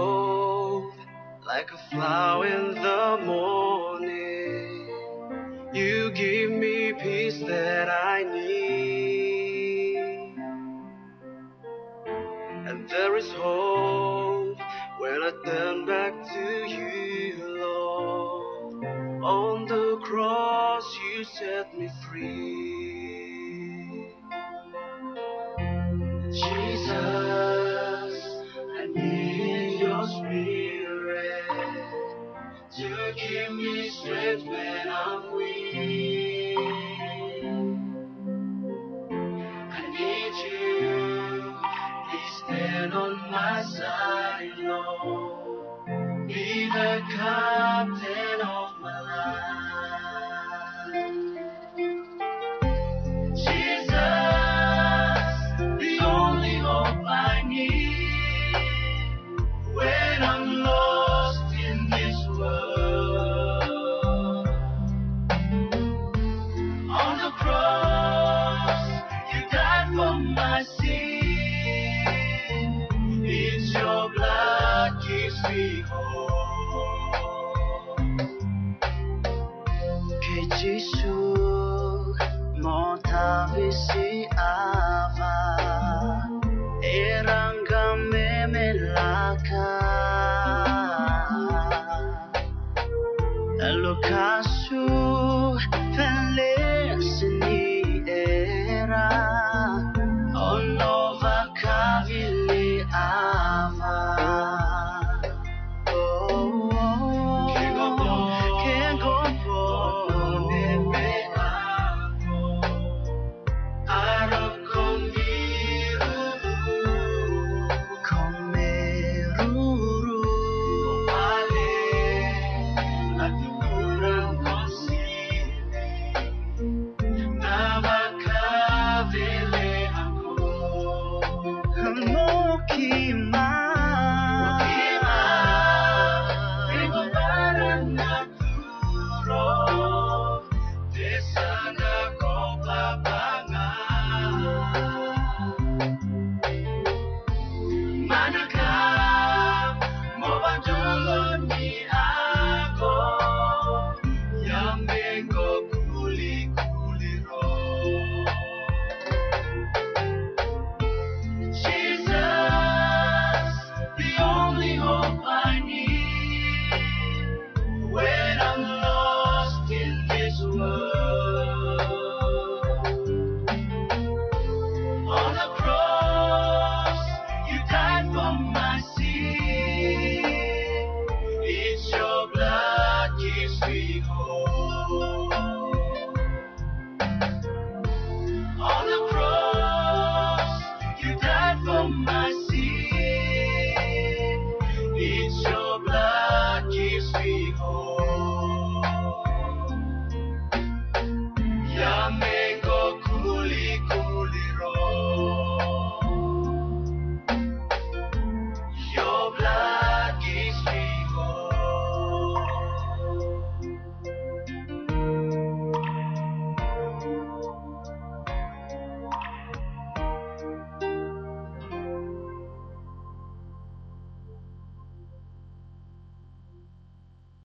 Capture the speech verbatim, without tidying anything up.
hope, like a flower in the morning. You give me peace that I need. And there is hope when I turn back to you, Lord. On the cross you set me free. Jesus, I need your spirit to give me strength when I'm weak. I need you, please stand on my side, Lord. Be the captain of my life. Jesus, the only hope I need when I'm lost in this world. On the cross, you died for my sin. It's your blood gives me hope. Kay Jisoo mo ta vi si a